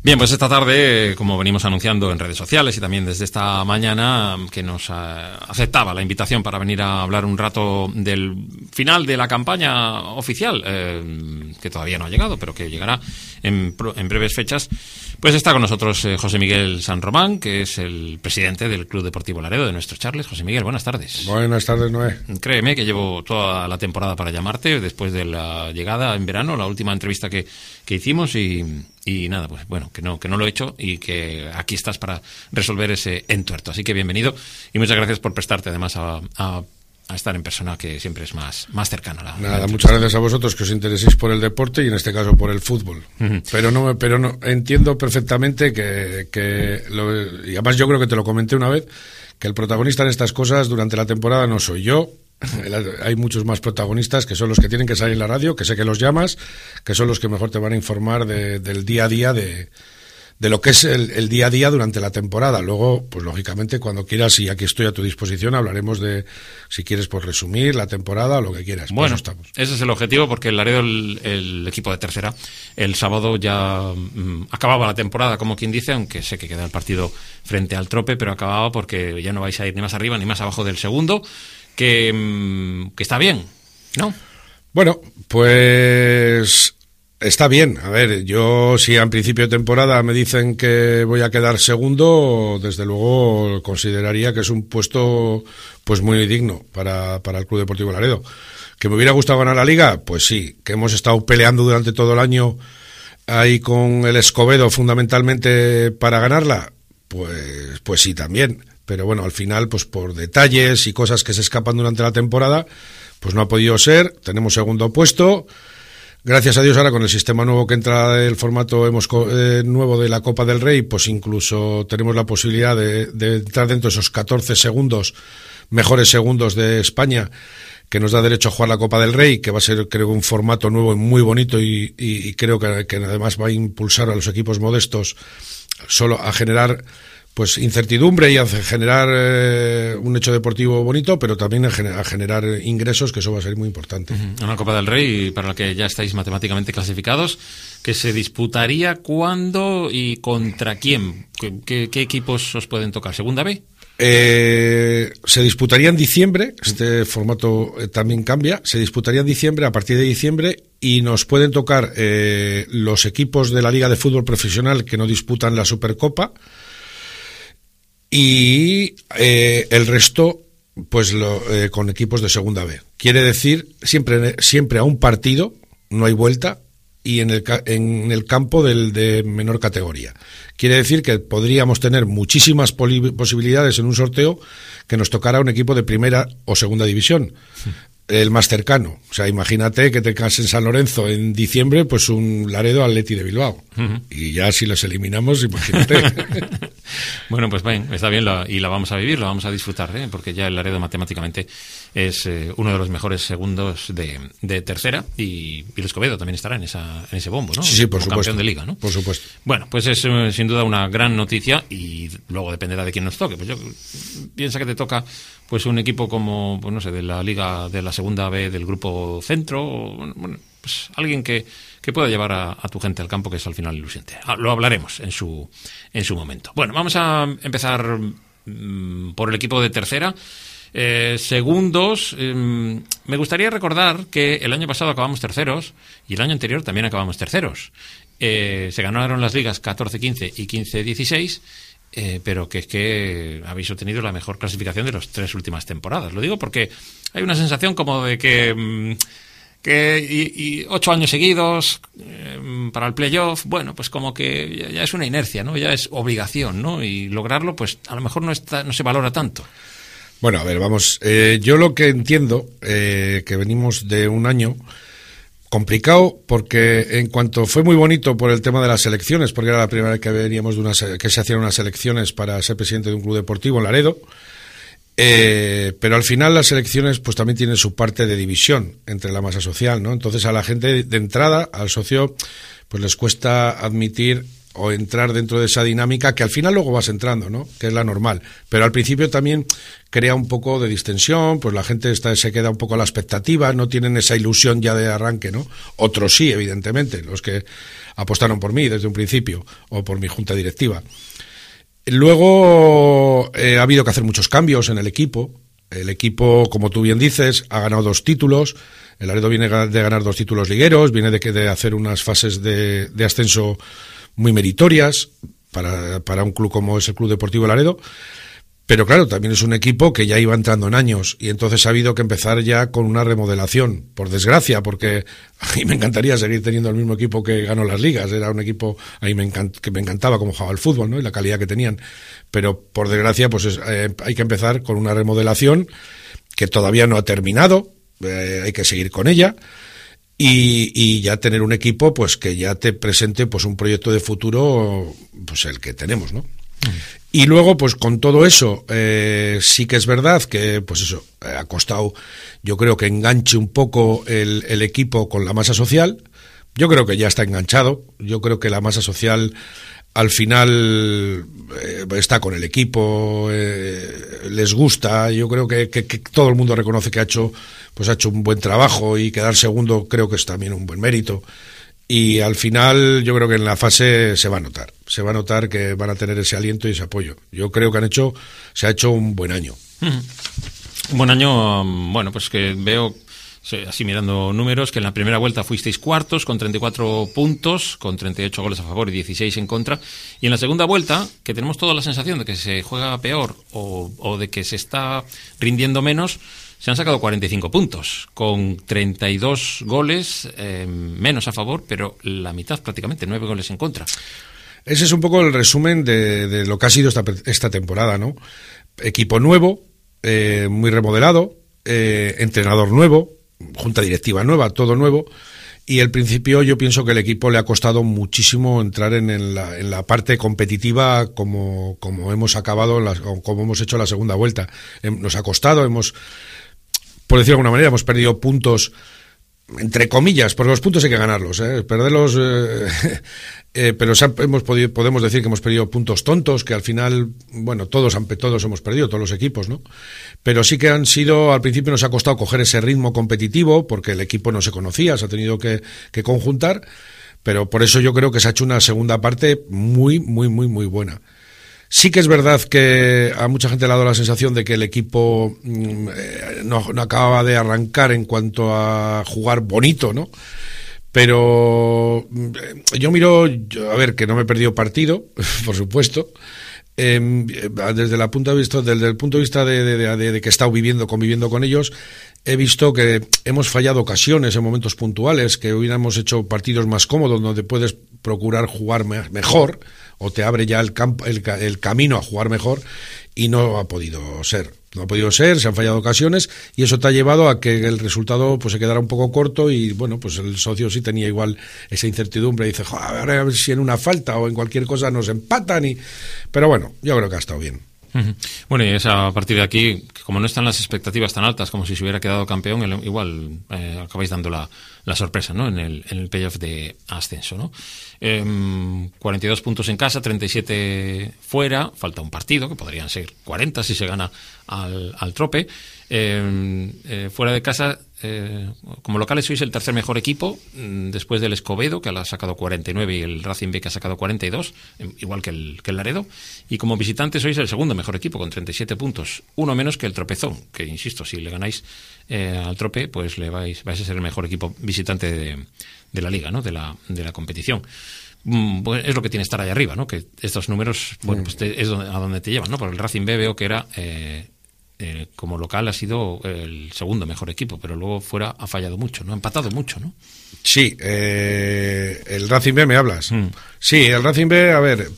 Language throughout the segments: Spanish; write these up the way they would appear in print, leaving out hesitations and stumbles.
Bien, pues esta tarde, como venimos anunciando en redes sociales y también desde esta mañana, que nos aceptaba la invitación para venir a hablar un rato del final de la campaña oficial, que todavía no ha llegado, pero que llegará en breves fechas, pues está con nosotros José Miguel San Román, que es el presidente del Club Deportivo Laredo, de nuestros Charles. José Miguel, buenas tardes. Buenas tardes, Noé. Créeme que llevo toda la temporada para llamarte, después de la llegada en verano, la última entrevista que hicimos y nada, pues bueno, que no lo he hecho y que aquí estás para resolver ese entuerto. Así que bienvenido y muchas gracias por prestarte además a estar en persona, que siempre es más cercana. Nada, muchas gracias a vosotros que os intereséis por el deporte y en este caso por el fútbol. Uh-huh. Pero no entiendo perfectamente y además yo creo que te lo comenté una vez, que el protagonista en estas cosas durante la temporada no soy yo. Hay muchos más protagonistas que son los que tienen que salir en la radio, que sé que los llamas, que son los que mejor te van a informar del día a día, de lo que es el día a día durante la temporada. Luego, pues lógicamente, cuando quieras, y aquí estoy a tu disposición, hablaremos de, si quieres, pues resumir la temporada o lo que quieras. Bueno, estamos. Ese es el objetivo, porque el Laredo, el equipo de tercera, el sábado ya acababa la temporada, como quien dice, aunque sé que queda el partido frente al Trope, pero acababa porque ya no vais a ir ni más arriba ni más abajo del segundo, que está bien, ¿no? Bueno, pues está bien. A ver, yo si a principio de temporada me dicen que voy a quedar segundo, desde luego consideraría que es un puesto pues muy digno para el Club Deportivo Laredo. ¿Que me hubiera gustado ganar la Liga? Pues sí. ¿Que hemos estado peleando durante todo el año ahí con el Escobedo fundamentalmente para ganarla? Pues sí también. Pero bueno, al final, pues por detalles y cosas que se escapan durante la temporada, pues no ha podido ser. Tenemos segundo puesto. Gracias a Dios, ahora con el sistema nuevo que entra, el formato nuevo de la Copa del Rey, pues incluso tenemos la posibilidad de entrar dentro de esos 14 segundos, mejores segundos de España, que nos da derecho a jugar la Copa del Rey, que va a ser, creo, un formato nuevo y muy bonito y creo que además va a impulsar a los equipos modestos solo a generar pues incertidumbre y a generar un hecho deportivo bonito, pero también a generar ingresos, que eso va a ser muy importante. Una Copa del Rey para la que ya estáis matemáticamente clasificados, que se disputaría ¿cuándo y contra quién? ¿Qué equipos os pueden tocar? ¿Segunda B? Se disputaría en diciembre, este formato también cambia, se disputaría en diciembre, a partir de diciembre, y nos pueden tocar los equipos de la Liga de Fútbol Profesional que no disputan la Supercopa, y el resto pues con equipos de segunda B. Quiere decir siempre a un partido, no hay vuelta, y en el campo de menor categoría. Quiere decir que podríamos tener muchísimas posibilidades en un sorteo que nos tocara un equipo de primera o segunda división. Sí. El más cercano. O sea, imagínate que te caes en San Lorenzo en diciembre, pues un Laredo Atleti de Bilbao. Uh-huh. Y ya si los eliminamos, imagínate. Bueno, pues bien, está bien y la vamos a vivir, la vamos a disfrutar, porque ya el Laredo matemáticamente es uno de los mejores segundos de tercera, y el Escobedo también estará en ese bombo, ¿no? Sí, por supuesto. Campeón de Liga, ¿no? Por supuesto. Bueno, pues es sin duda una gran noticia, y luego dependerá de quién nos toque. Pues yo piensa que te toca pues un equipo como, pues no sé, de la Liga de la Segunda B del Grupo Centro, o, bueno, pues alguien que pueda llevar a tu gente al campo, que es al final ilusionante. Lo hablaremos en su momento. Bueno, vamos a empezar por el equipo de tercera. Segundos, me gustaría recordar que el año pasado acabamos terceros y el año anterior también acabamos terceros. Se ganaron las ligas 14-15 y 15-16, pero que es que habéis obtenido la mejor clasificación de las 3 últimas temporadas. Lo digo porque hay una sensación como de que 8 años seguidos para el playoff, bueno, pues como que ya es una inercia, ¿no? Ya es obligación, ¿no? Y lograrlo, pues a lo mejor no se valora tanto. Bueno, a ver, vamos. Yo lo que entiendo, que venimos de un año complicado, porque en cuanto fue muy bonito por el tema de las elecciones, porque era la primera vez que veníamos que se hacían unas elecciones para ser presidente de un club deportivo en Laredo, pero al final las elecciones pues también tienen su parte de división entre la masa social, ¿no? Entonces a la gente de entrada, al socio, pues les cuesta admitir o entrar dentro de esa dinámica que al final luego vas entrando, ¿no? Que es la normal. Pero al principio también crea un poco de distensión, pues la gente se queda un poco a la expectativa, no tienen esa ilusión ya de arranque, ¿no? Otros sí, evidentemente, los que apostaron por mí desde un principio o por mi junta directiva. Luego ha habido que hacer muchos cambios en el equipo. El equipo, como tú bien dices, ha ganado 2 títulos. El Laredo viene de ganar 2 títulos ligueros, viene de hacer unas fases de ascenso muy meritorias para un club como es el Club Deportivo Laredo. Pero claro, también es un equipo que ya iba entrando en años y entonces ha habido que empezar ya con una remodelación, por desgracia, porque a mí me encantaría seguir teniendo el mismo equipo que ganó las ligas. Era un equipo a mí que me encantaba cómo jugaba el fútbol, ¿no? Y la calidad que tenían. Pero por desgracia, pues hay que empezar con una remodelación que todavía no ha terminado, hay que seguir con ella. Y ya tener un equipo pues que ya te presente pues un proyecto de futuro, pues el que tenemos, ¿no? Y luego, pues con todo eso, sí que es verdad que, pues eso, ha costado, yo creo que enganche un poco el equipo con la masa social. Yo creo que ya está enganchado. Yo creo que la masa social al final está con el equipo, les gusta. Yo creo que todo el mundo reconoce que ha hecho un buen trabajo y quedar segundo creo que es también un buen mérito. Y al final yo creo que en la fase se va a notar que van a tener ese aliento y ese apoyo. Yo creo que se ha hecho un buen año. Un buen año, bueno, pues que veo, así mirando números, que en la primera vuelta fuisteis cuartos con 34 puntos, con 38 goles a favor y 16 en contra. Y en la segunda vuelta, que tenemos toda la sensación de que se juega peor o de que se está rindiendo menos, se han sacado 45 puntos, con 32 goles menos a favor, pero la mitad prácticamente, 9 goles en contra. Ese es un poco el resumen de lo que ha sido esta temporada, ¿no? Equipo nuevo, muy remodelado, entrenador nuevo, junta directiva nueva, todo nuevo. Y al principio yo pienso que el equipo le ha costado muchísimo entrar en la parte competitiva como hemos acabado, como hemos hecho la segunda vuelta. Nos ha costado, por decirlo de alguna manera, hemos perdido puntos, entre comillas, porque los puntos hay que ganarlos, perderlos, pero podemos decir que hemos perdido puntos tontos, que al final, bueno, todos hemos perdido, todos los equipos, ¿no? Pero sí que al principio nos ha costado coger ese ritmo competitivo, porque el equipo no se conocía, se ha tenido que conjuntar, pero por eso yo creo que se ha hecho una segunda parte muy, muy, muy, muy buena. Sí que es verdad que a mucha gente le ha dado la sensación de que el equipo no acababa de arrancar en cuanto a jugar bonito, ¿no? Pero yo miro, a ver, que no me he perdido partido, por supuesto. Desde el punto de vista de que he estado conviviendo con ellos, he visto que hemos fallado ocasiones en momentos puntuales, que hubiéramos hecho partidos más cómodos, donde puedes procurar jugar mejor, o te abre ya el camino a jugar mejor, y no ha podido ser. No ha podido ser, se han fallado ocasiones, y eso te ha llevado a que el resultado pues se quedara un poco corto, y bueno, pues el socio sí tenía igual esa incertidumbre, y dice, joder, a ver si en una falta o en cualquier cosa nos empatan, pero bueno, yo creo que ha estado bien. Bueno, y a partir de aquí, como no están las expectativas tan altas como si se hubiera quedado campeón, igual acabáis dando la sorpresa, ¿no? En el playoff de ascenso, ¿no? 42 puntos en casa, 37 fuera, falta un partido, que podrían ser 40 si se gana al Trope. Fuera de casa, como locales sois el tercer mejor equipo, después del Escobedo, que ha sacado 49, y el Racing B, que ha sacado 42, igual que el Laredo. Y como visitantes sois el segundo mejor equipo, con 37 puntos, uno menos que el Tropezón, que insisto, si le ganáis al Trope, pues vais a ser el mejor equipo visitante de la liga, ¿no? de la competición. Pues es lo que tiene estar ahí arriba, ¿no? Que estos números, bueno, pues es a donde te llevan, ¿no? Porque el Racing B veo que era como local ha sido el segundo mejor equipo, pero luego fuera ha fallado mucho, ¿no? Ha empatado mucho, ¿no? Sí, el Racing B me hablas. Sí, el Racing B, a ver,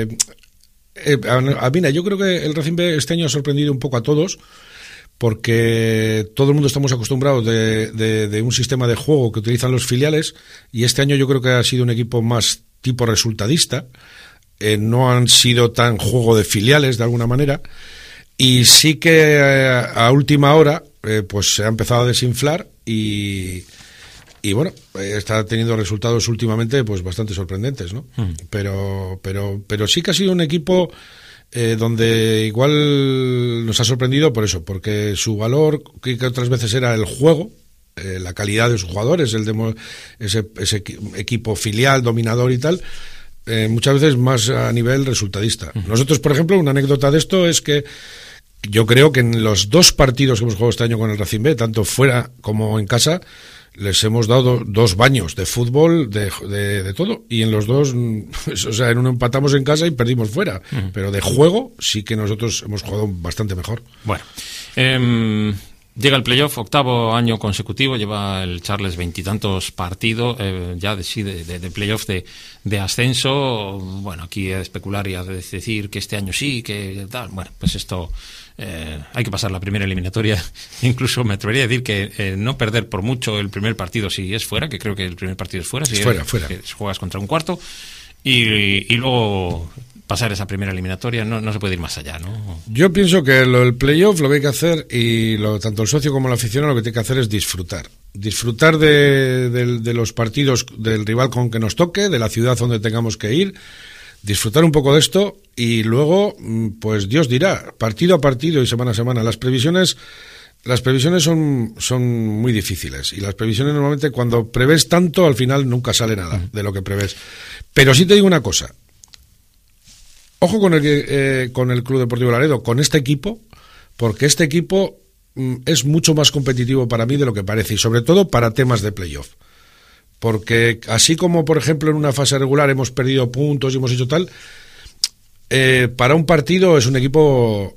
mira, yo creo que el Racing B este año ha sorprendido un poco a todos, porque todo el mundo estamos acostumbrados de un sistema de juego que utilizan los filiales, y este año yo creo que ha sido un equipo más tipo resultadista, no han sido tan juego de filiales de alguna manera, y sí que a última hora pues se ha empezado a desinflar, y Y bueno, está teniendo resultados últimamente pues bastante sorprendentes, ¿no? Pero sí que ha sido un equipo donde igual nos ha sorprendido por eso, porque su valor, que otras veces era el juego, la calidad de sus jugadores, ese equipo filial, dominador y tal, muchas veces más a nivel resultadista. Nosotros, por ejemplo, una anécdota de esto es que yo creo que en los 2 partidos que hemos jugado este año con el Racing B, tanto fuera como en casa, les hemos dado 2 baños de fútbol, de todo, y en los 2, o sea, en uno empatamos en casa y perdimos fuera, pero de juego sí que nosotros hemos jugado bastante mejor. Bueno, llega el playoff, 8º año consecutivo, lleva el Charles 20 y tantos partidos ya de playoff de ascenso. Bueno, aquí a especular y a decir que este año sí, que tal, bueno, pues esto... hay que pasar la primera eliminatoria. Incluso me atrevería a decir que no perder por mucho el primer partido si es fuera, que creo que el primer partido es fuera, si fuera. Que juegas contra un cuarto y luego pasar esa primera eliminatoria, no se puede ir más allá, ¿no? Yo pienso que el playoff lo que hay que hacer, y tanto el socio como el aficionado lo que tiene que hacer es disfrutar de los partidos del rival con que nos toque, de la ciudad donde tengamos que ir, disfrutar un poco de esto y luego, pues Dios dirá, partido a partido y semana a semana. Las previsiones son muy difíciles y las previsiones normalmente cuando prevés tanto al final nunca sale nada de lo que prevés. Pero sí te digo una cosa, ojo con el Club Deportivo Laredo, con este equipo, porque este equipo es mucho más competitivo para mí de lo que parece y sobre todo para temas de playoff. Porque así como, por ejemplo, en una fase regular hemos perdido puntos y hemos hecho tal, para un partido es un equipo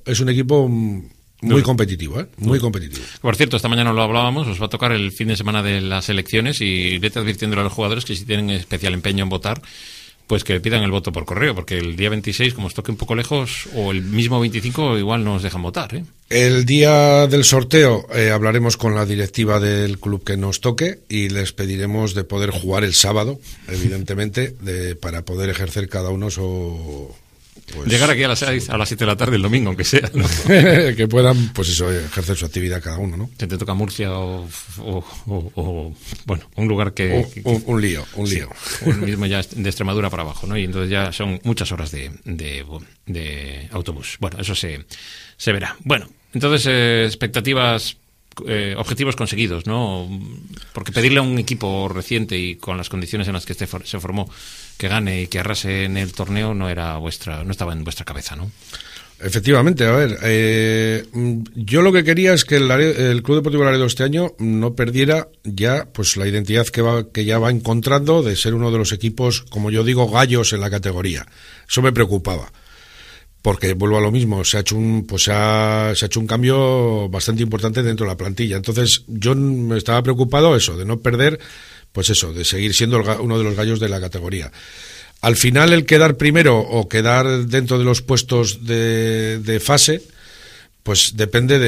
muy competitivo, muy competitivo. Por cierto, esta mañana lo hablábamos, os va a tocar el fin de semana de las elecciones y vete advirtiéndole a los jugadores que si tienen especial empeño en votar, pues que pidan el voto por correo, porque el día 26, como os toque un poco lejos, o el mismo 25, igual no os dejan votar, ¿eh? El día del sorteo hablaremos con la directiva del club que nos toque y les pediremos de poder jugar el sábado, evidentemente, para poder ejercer cada uno su... Pues, llegar aquí a las 7 de la tarde el domingo, aunque sea, ¿no? Que puedan, pues eso, ejercer su actividad cada uno, ¿no? Si te toca Murcia o bueno, un lugar que... Un lío. Sí, o el mismo ya de Extremadura para abajo, ¿no? Y entonces ya son muchas horas de autobús. Bueno, eso se verá. Bueno, entonces expectativas... objetivos conseguidos, ¿no? Porque pedirle a un equipo reciente y con las condiciones en las que se formó que gane y que arrase en el torneo no estaba en vuestra cabeza, ¿no? Efectivamente, a ver, yo lo que quería es que el Club Deportivo Laredo este año no perdiera ya pues la identidad que ya va encontrando de ser uno de los equipos, como yo digo, gallos en la categoría. Eso me preocupaba. Porque vuelvo a lo mismo, se ha hecho un cambio bastante importante dentro de la plantilla. Entonces yo me estaba preocupado de no perder, pues eso, de seguir siendo uno de los gallos de la categoría. Al final el quedar primero o quedar dentro de los puestos de fase, pues depende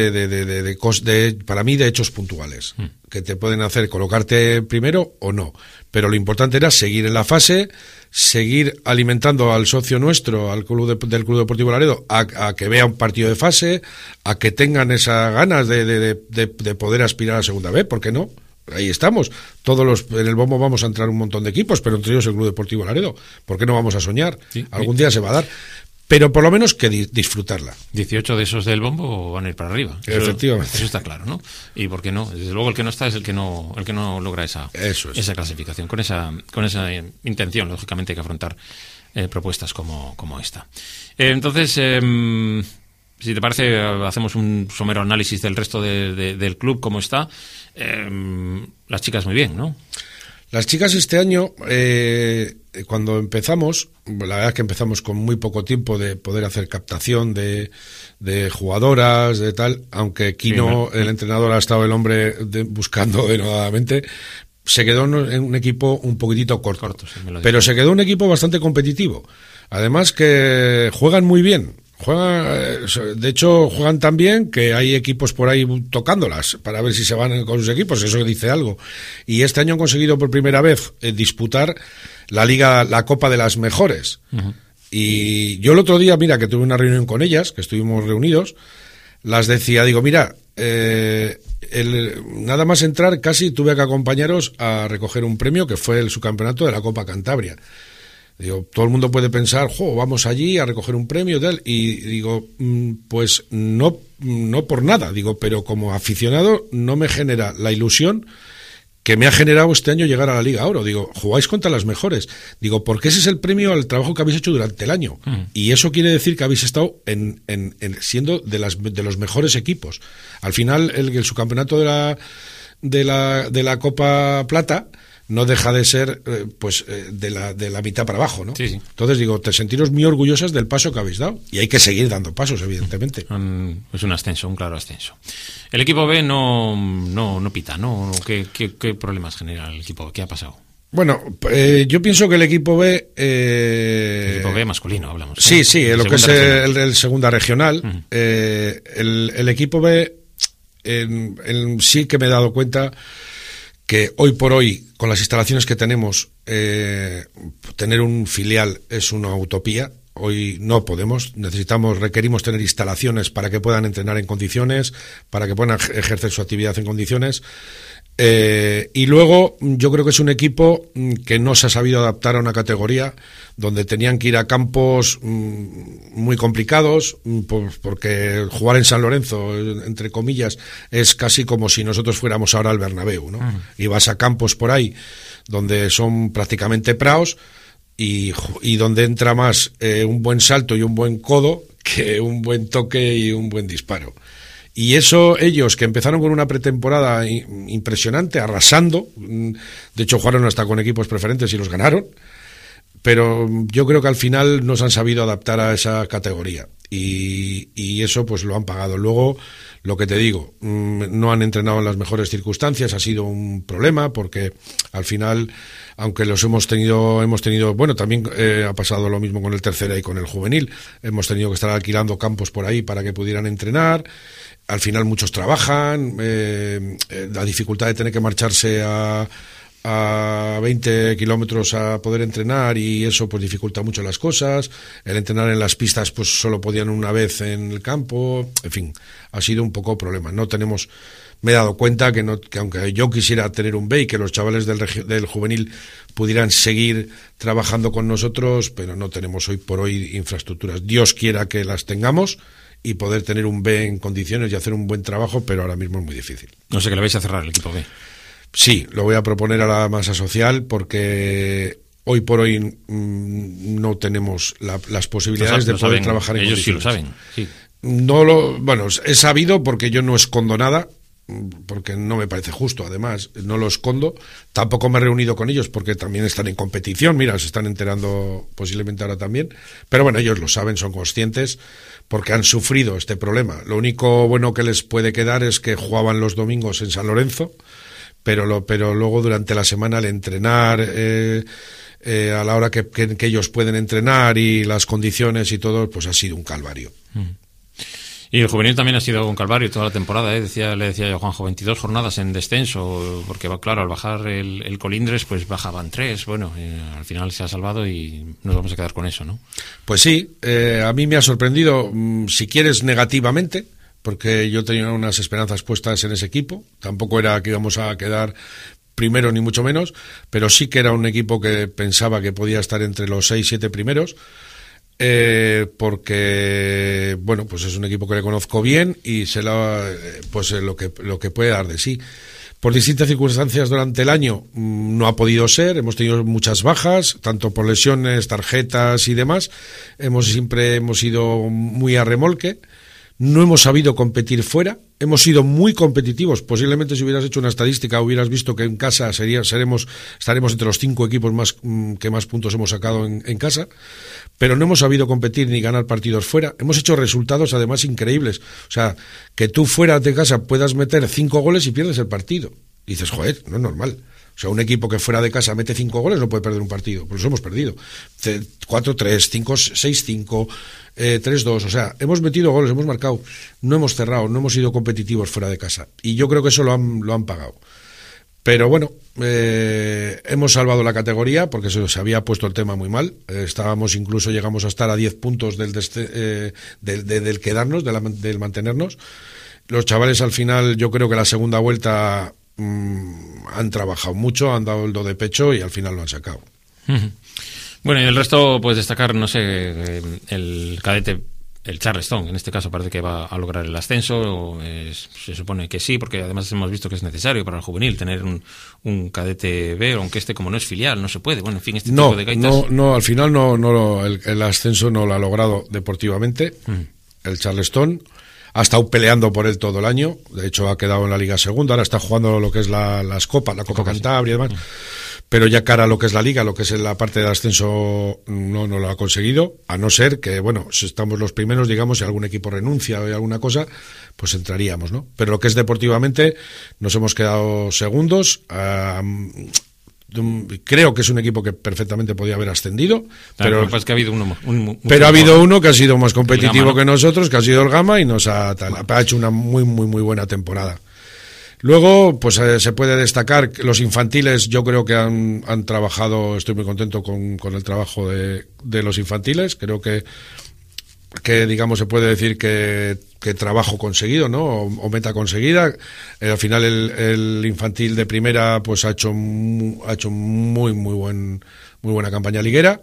para mí de hechos puntuales, que te pueden hacer colocarte primero o no. Pero lo importante era seguir en la fase, seguir alimentando al socio nuestro, al del Club Deportivo Laredo, a que vea un partido de fase, a que tengan esas ganas de poder aspirar a segunda B, ¿por qué no? Ahí estamos. En el bombo vamos a entrar un montón de equipos, pero entre ellos el Club Deportivo Laredo. ¿Por qué no vamos a soñar? Sí, algún día se va a dar. Pero por lo menos que disfrutarla. 18 de esos del bombo van a ir para arriba. Efectivamente. Eso está claro, ¿no? Y por qué no. Desde luego el que no está es el que no logra esa clasificación. Con esa intención, lógicamente, hay que afrontar propuestas como esta. Entonces, si te parece, hacemos un somero análisis del resto del club, cómo está. Las chicas muy bien, ¿no? Las chicas este año, cuando empezamos, la verdad es que empezamos con muy poco tiempo de poder hacer captación de jugadoras, de tal, aunque Kino, el entrenador, ha estado el hombre buscando denodadamente, se quedó en un equipo un poquitito corto sí, pero se quedó un equipo bastante competitivo. Además que juegan muy bien. De hecho, juegan tan bien que hay equipos por ahí tocándolas para ver si se van con sus equipos, eso dice algo. Y este año han conseguido por primera vez disputar la Copa de las Mejores. Uh-huh. Y yo el otro día, mira, que tuve una reunión con ellas, que estuvimos reunidos, las decía, digo, mira, nada más entrar casi tuve que acompañaros a recoger un premio que fue el subcampeonato de la Copa Cantabria. Digo, todo el mundo puede pensar, vamos allí a recoger un premio y tal, y digo, pues no por nada, digo, pero como aficionado no me genera la ilusión que me ha generado este año llegar a la Liga Oro. Digo, jugáis contra las mejores. Digo, porque ese es el premio al trabajo que habéis hecho durante el año. Y eso quiere decir que habéis estado siendo de los mejores equipos. Al final, el subcampeonato de la Copa Plata no deja de ser de la mitad para abajo, ¿no? Sí. Entonces digo, te sentiros muy orgullosas del paso que habéis dado, y hay que seguir dando pasos, evidentemente. Es un ascenso, un claro ascenso. El equipo B no pita, ¿no? ¿Qué problemas genera el equipo B? ¿Qué ha pasado? Bueno, yo pienso que el equipo B... el equipo B masculino, hablamos. Sí, lo que es el segunda regional. El equipo B sí que me he dado cuenta que hoy por hoy, con las instalaciones que tenemos, tener un filial es una utopía. Hoy no podemos, requerimos tener instalaciones para que puedan entrenar en condiciones, para que puedan ejercer su actividad en condiciones. Y luego yo creo que es un equipo que no se ha sabido adaptar a una categoría donde tenían que ir a campos muy complicados, porque jugar en San Lorenzo, entre comillas, es casi como si nosotros fuéramos ahora al Bernabéu, ¿no? Y vas a campos por ahí donde son prácticamente praos y donde entra más un buen salto y un buen codo que un buen toque y un buen disparo. Y eso, ellos que empezaron con una pretemporada impresionante, arrasando, de hecho jugaron hasta con equipos preferentes y los ganaron, pero yo creo que al final no se han sabido adaptar a esa categoría, y eso pues lo han pagado. Luego, lo que te digo, no han entrenado en las mejores circunstancias, ha sido un problema, porque al final, aunque hemos tenido, bueno, también ha pasado lo mismo con el tercera y con el juvenil, hemos tenido que estar alquilando campos por ahí para que pudieran entrenar. Al final muchos trabajan, la dificultad de tener que marcharse a 20 kilómetros a poder entrenar, y eso pues dificulta mucho las cosas. El entrenar en las pistas pues solo podían una vez en el campo, en fin, ha sido un poco problema. Me he dado cuenta que aunque yo quisiera tener un B y que los chavales del juvenil pudieran seguir trabajando con nosotros, pero no tenemos hoy por hoy infraestructuras. Dios quiera que las tengamos y poder tener un B en condiciones y hacer un buen trabajo, pero ahora mismo es muy difícil. No sé, que le vais a cerrar el equipo B. Sí, lo voy a proponer a la masa social, porque hoy por hoy no tenemos las posibilidades de poder trabajar en condiciones. Ellos sí lo saben, sí. Bueno, he sabido, porque yo no escondo nada, porque no me parece justo, además, no lo escondo. Tampoco me he reunido con ellos porque también están en competición, mira, se están enterando posiblemente ahora también, pero bueno, ellos lo saben, son conscientes, porque han sufrido este problema. Lo único bueno que les puede quedar es que jugaban los domingos en San Lorenzo, pero luego durante la semana al entrenar, a la hora que ellos pueden entrenar y las condiciones y todo, pues ha sido un calvario. Y el juvenil también ha sido un calvario toda la temporada, ¿eh? Le decía yo a Juanjo, 22 jornadas en descenso, porque claro, al bajar el Colindres, pues bajaban 3, bueno, al final se ha salvado y nos vamos a quedar con eso, ¿no? Pues sí, a mí me ha sorprendido, si quieres negativamente, porque yo tenía unas esperanzas puestas en ese equipo, tampoco era que íbamos a quedar primero ni mucho menos, pero sí que era un equipo que pensaba que podía estar entre los 6-7 primeros, porque bueno, pues es un equipo que le conozco bien y pues lo que puede dar de sí. Por distintas circunstancias durante el año no ha podido ser, hemos tenido muchas bajas, tanto por lesiones, tarjetas y demás. Siempre hemos ido muy a remolque. No hemos sabido competir fuera, hemos sido muy competitivos. Posiblemente si hubieras hecho una estadística hubieras visto que en casa estaremos entre los 5 equipos que más puntos hemos sacado en casa, pero no hemos sabido competir ni ganar partidos fuera. Hemos hecho resultados además increíbles. O sea, que tú fuera de casa puedas meter 5 goles y pierdes el partido. Y dices, joder, no es normal. O sea, un equipo que fuera de casa mete 5 goles no puede perder un partido, pues los hemos perdido. 4-3, 5-6-5, 3-2, o sea, hemos metido goles, hemos marcado, no hemos cerrado, no hemos sido competitivos fuera de casa. Y yo creo que eso lo han pagado. Pero bueno, hemos salvado la categoría porque se había puesto el tema muy mal. Llegamos a estar a 10 puntos del quedarnos, del mantenernos. Los chavales al final, yo creo que la segunda vuelta han trabajado mucho, han dado el do de pecho y al final lo han sacado. Bueno, y el resto, pues destacar, no sé, el cadete, el Charleston, en este caso parece que va a lograr el ascenso, se supone que sí, porque además hemos visto que es necesario para el juvenil tener un cadete B, aunque como no es filial, no se puede. Bueno, en fin, este tipo de gaitas... No, al final el ascenso no lo ha logrado deportivamente, el Charleston. Ha estado peleando por él todo el año, de hecho ha quedado en la Liga Segunda, ahora está jugando lo que es las Copas, la Copa Cantabria y demás, pero ya cara a lo que es la Liga, lo que es la parte de ascenso no lo ha conseguido, a no ser que, bueno, si estamos los primeros, digamos, si algún equipo renuncia o hay alguna cosa, pues entraríamos, ¿no? Pero lo que es deportivamente, nos hemos quedado segundos. Creo que es un equipo que perfectamente podía haber ascendido, pero es que ha habido ha habido uno que ha sido más competitivo que nosotros, que ha sido el Gama, y nos ha hecho una muy buena temporada. Luego, pues se puede destacar que los infantiles, yo creo que han trabajado, estoy muy contento con el trabajo de los infantiles, creo que digamos se puede decir que trabajo conseguido, ¿no? O meta conseguida. Al final el infantil de primera pues ha hecho muy buena campaña liguera.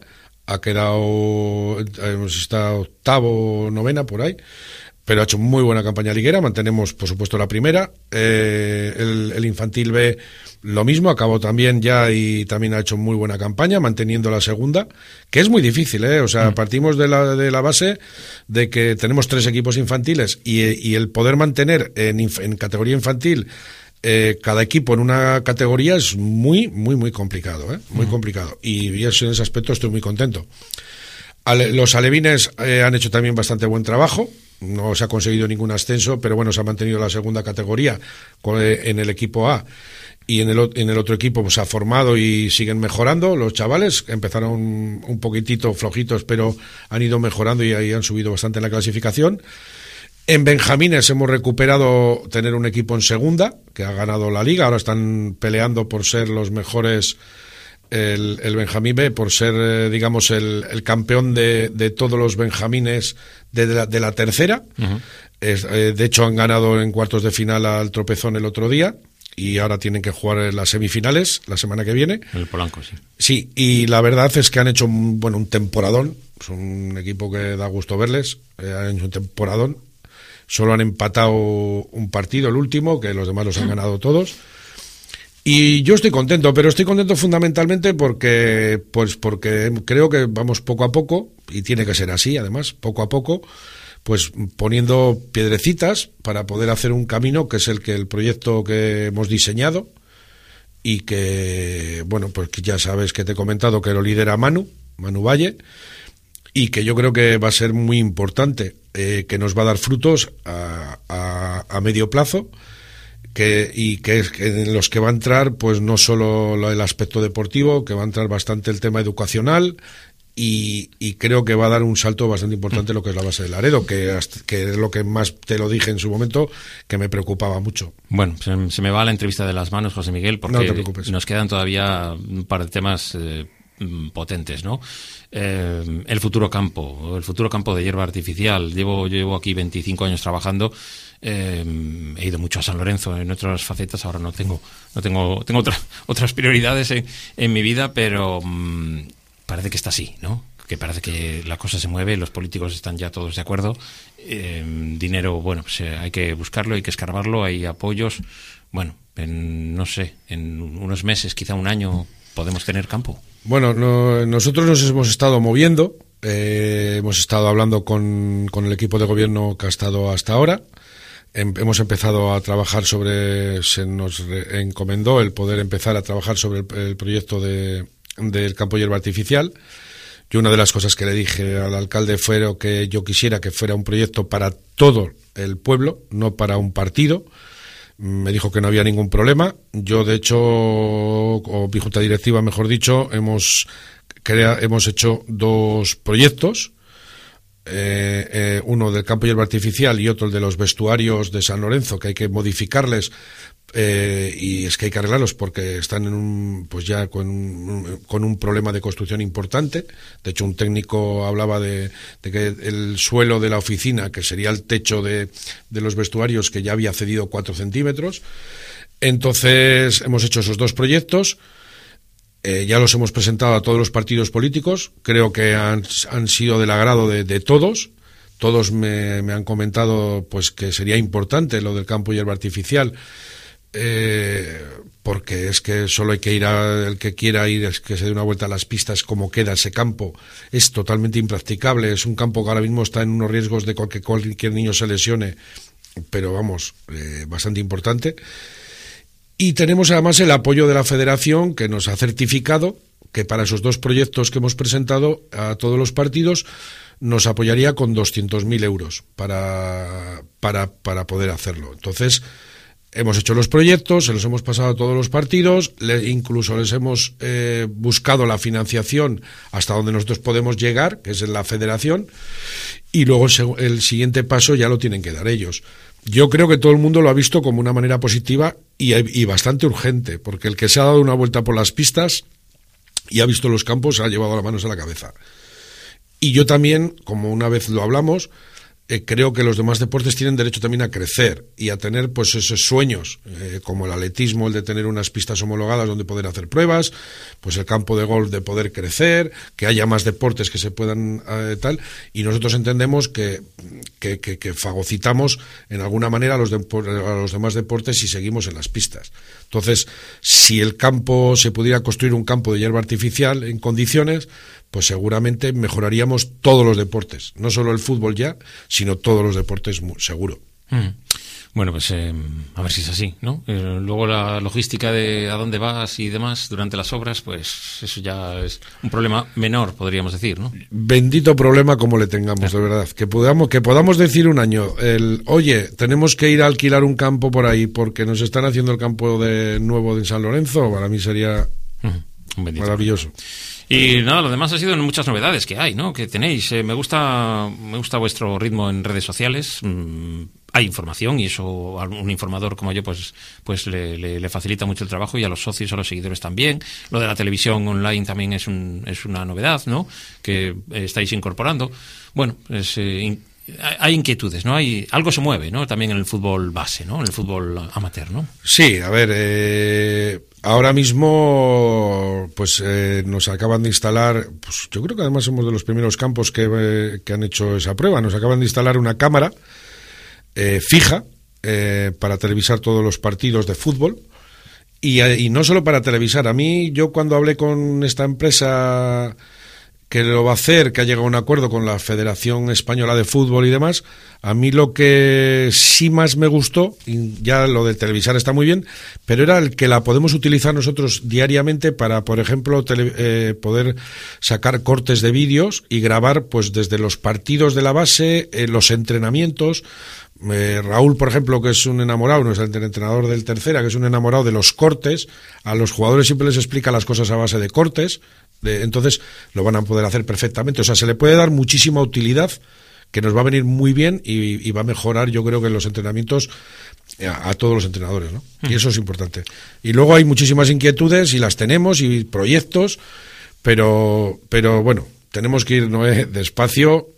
Está octavo, novena por ahí, pero ha hecho muy buena campaña liguera. Mantenemos, por supuesto, la primera. El infantil B lo mismo, acabó también ya y también ha hecho muy buena campaña, manteniendo la segunda, que es muy difícil, ¿eh? O sea, partimos de la base de que tenemos 3 equipos infantiles y el poder mantener en categoría infantil cada equipo en una categoría es muy complicado, ¿eh? Muy complicado. Y en ese aspecto estoy muy contento. Los alevines han hecho también bastante buen trabajo. No se ha conseguido ningún ascenso, pero bueno, se ha mantenido la segunda categoría en el equipo A, y en el otro equipo pues se ha formado y siguen mejorando. Los chavales empezaron un poquitito flojitos, pero han ido mejorando y ahí han subido bastante en la clasificación. En benjamines hemos recuperado tener un equipo en segunda, que ha ganado la liga, ahora están peleando por ser los mejores. El Benjamín B, por ser, digamos, el campeón de todos los benjamines de la tercera. De hecho, han ganado en cuartos de final al Tropezón el otro día y ahora tienen que jugar en las semifinales la semana que viene. El Polanco, sí. Sí, y la verdad es que han hecho un temporadón. Es un equipo que da gusto verles. Han hecho un temporadón. Solo han empatado un partido, el último, que los demás los han ganado todos. Y yo estoy contento, pero estoy contento fundamentalmente porque creo que vamos poco a poco, y tiene que ser así, además, poco a poco, pues poniendo piedrecitas para poder hacer un camino que es el proyecto que hemos diseñado y que, bueno, pues ya sabes que te he comentado que lo lidera Manu Valle, y que yo creo que va a ser muy importante, que nos va a dar frutos a medio plazo. En los que va a entrar pues no solo el aspecto deportivo, que va a entrar bastante el tema educacional y creo que va a dar un salto bastante importante lo que es la base de Laredo, que es lo que más te lo dije en su momento, que me preocupaba mucho. Bueno, se me va la entrevista de las manos, José Miguel, porque no te preocupes. Nos quedan todavía un par de temas potentes, ¿no? El futuro campo de hierba artificial. Llevo aquí 25 años trabajando. He ido mucho a San Lorenzo en otras facetas. Ahora no tengo otras prioridades en mi vida, pero parece que está así, ¿no? Que parece que la cosa se mueve, los políticos están ya todos de acuerdo. Dinero, bueno, pues hay que buscarlo, hay que escarbarlo, hay apoyos. Bueno, no sé, en unos meses, quizá un año, podemos tener campo. Bueno, nosotros nos hemos estado moviendo, hemos estado hablando con el equipo de gobierno que ha estado hasta ahora. Hemos empezado a trabajar se nos encomendó el poder empezar a trabajar sobre el proyecto del campo de hierba artificial. Yo una de las cosas que le dije al alcalde fue que yo quisiera que fuera un proyecto para todo el pueblo, no para un partido. Me dijo que no había ningún problema. Yo, de hecho, o mi junta directiva, mejor dicho, hemos hecho 2 proyectos. Uno del campo de hierba artificial y otro el de los vestuarios de San Lorenzo, que hay que modificarles y es que hay que arreglarlos porque están pues ya con un problema de construcción importante. De hecho, un técnico hablaba de que el suelo de la oficina, que sería el techo de los vestuarios, que ya había cedido 4 centímetros. Entonces hemos hecho esos 2 proyectos. Ya los hemos presentado a todos los partidos políticos. Creo que han sido del agrado de todos. Todos me han comentado pues que sería importante lo del campo hierba artificial, porque es que solo hay que ir el que quiera ir, es que se dé una vuelta a las pistas, como queda ese campo. Es totalmente impracticable. Es un campo que ahora mismo está en unos riesgos de que cualquier niño se lesione, pero vamos, bastante importante. Y tenemos además el apoyo de la Federación, que nos ha certificado que para esos 2 proyectos que hemos presentado a todos los partidos nos apoyaría con 200.000 euros para poder hacerlo. Entonces, hemos hecho los proyectos, se los hemos pasado a todos los partidos, incluso les hemos buscado la financiación hasta donde nosotros podemos llegar, que es en la Federación, y luego el siguiente paso ya lo tienen que dar ellos. Yo creo que todo el mundo lo ha visto como una manera positiva y bastante urgente, porque el que se ha dado una vuelta por las pistas y ha visto los campos ha llevado las manos a la cabeza. Y yo también, como una vez lo hablamos, creo que los demás deportes tienen derecho también a crecer y a tener pues esos sueños, como el atletismo, el de tener unas pistas homologadas donde poder hacer pruebas, pues el campo de golf de poder crecer, que haya más deportes que se puedan tal, y nosotros entendemos que fagocitamos en alguna manera a los demás deportes si seguimos en las pistas. Entonces, si el campo se pudiera construir un campo de hierba artificial en condiciones, pues seguramente mejoraríamos todos los deportes, no solo el fútbol ya, sino todos los deportes, seguro. Bueno, pues a ver si es así, ¿no? Luego la logística de a dónde vas y demás durante las obras, pues eso ya es un problema menor, podríamos decir, ¿no? Bendito problema como le tengamos, de verdad. Que podamos decir un año, oye, tenemos que ir a alquilar un campo por ahí porque nos están haciendo el campo nuevo de San Lorenzo, para mí sería maravilloso. Y nada, lo demás ha sido en muchas novedades que hay, ¿no? Que tenéis. Me gusta vuestro ritmo en redes sociales. Hay información y eso un informador como yo pues le facilita mucho el trabajo, y a los socios, a los seguidores también. Lo de la televisión online también es una novedad, ¿no? Que estáis incorporando. Bueno, hay inquietudes, ¿no? Algo se mueve, ¿no? También en el fútbol base, ¿no? En el fútbol amateur, ¿no? Sí, a ver, ahora mismo pues nos acaban de instalar, pues yo creo que además somos de los primeros campos que han hecho esa prueba. Nos acaban de instalar una cámara fija para televisar todos los partidos de fútbol, y no solo para televisar. Yo cuando hablé con esta empresa que lo va a hacer, que ha llegado a un acuerdo con la Federación Española de Fútbol y demás, a mí lo que sí más me gustó, y ya lo de televisar está muy bien, pero era el que la podemos utilizar nosotros diariamente para, por ejemplo, poder sacar cortes de vídeos y grabar pues desde los partidos de la base, los entrenamientos. Raúl, por ejemplo, que es un enamorado, no es el entrenador del Tercera, que es un enamorado de los cortes, a los jugadores siempre les explica las cosas a base de cortes, entonces lo van a poder hacer perfectamente. O sea, se le puede dar muchísima utilidad, que nos va a venir muy bien y va a mejorar, yo creo, que en los entrenamientos a todos los entrenadores, ¿no? Y eso es importante. Y luego hay muchísimas inquietudes y las tenemos, y proyectos, pero bueno, tenemos que ir despacio,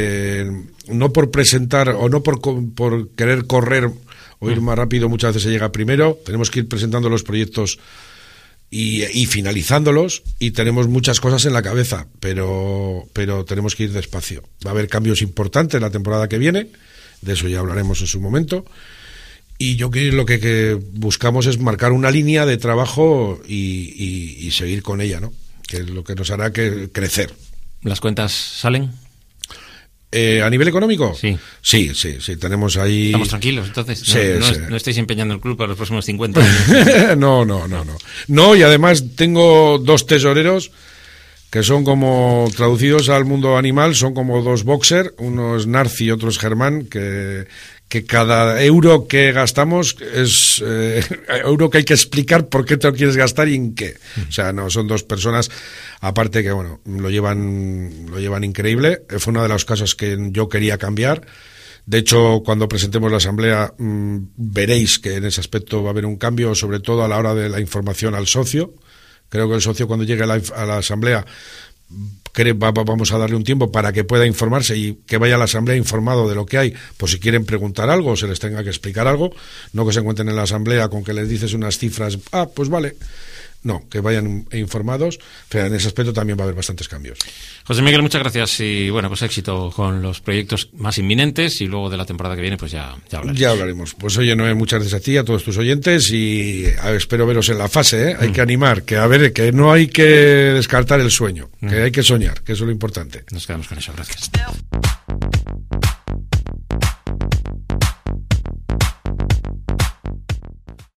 no por presentar o no por querer correr o ir más rápido, muchas veces se llega primero. Tenemos que ir presentando los proyectos y finalizándolos, y tenemos muchas cosas en la cabeza, pero tenemos que ir despacio. Va a haber cambios importantes la temporada que viene, de eso ya hablaremos en su momento, y yo creo que lo que buscamos es marcar una línea de trabajo y seguir con ella, ¿no? Que es lo que nos hará crecer. ¿Las cuentas salen? ¿A nivel económico? Sí. Sí, tenemos ahí... Estamos tranquilos, entonces. Sí, no estáis empeñando el club para los próximos 50 años. No. No, y además tengo 2 tesoreros que son como, traducidos al mundo animal, son como 2 boxers, uno es Narci y otro es Germán, que cada euro que gastamos es euro que hay que explicar por qué te lo quieres gastar y en qué. O sea, no, son 2 personas, aparte que, bueno, lo llevan increíble. Fue una de las cosas que yo quería cambiar. De hecho, cuando presentemos la asamblea veréis que en ese aspecto va a haber un cambio, sobre todo a la hora de la información al socio. Creo que el socio, cuando llegue a la asamblea, vamos a darle un tiempo para que pueda informarse y que vaya a la asamblea informado de lo que hay, por si quieren preguntar algo o se les tenga que explicar algo, no que se encuentren en la asamblea con que les dices unas cifras, pues vale. No, que vayan informados, pero en ese aspecto también va a haber bastantes cambios. José Miguel, muchas gracias y bueno, pues éxito con los proyectos más inminentes y luego de la temporada que viene pues ya hablaremos. Ya hablaremos. Pues oye, Noé, muchas gracias a ti, a todos tus oyentes y espero veros en la fase, ¿eh? Hay que animar, que a ver, que no hay que descartar el sueño, que hay que soñar, que eso es lo importante. Nos quedamos con eso, gracias.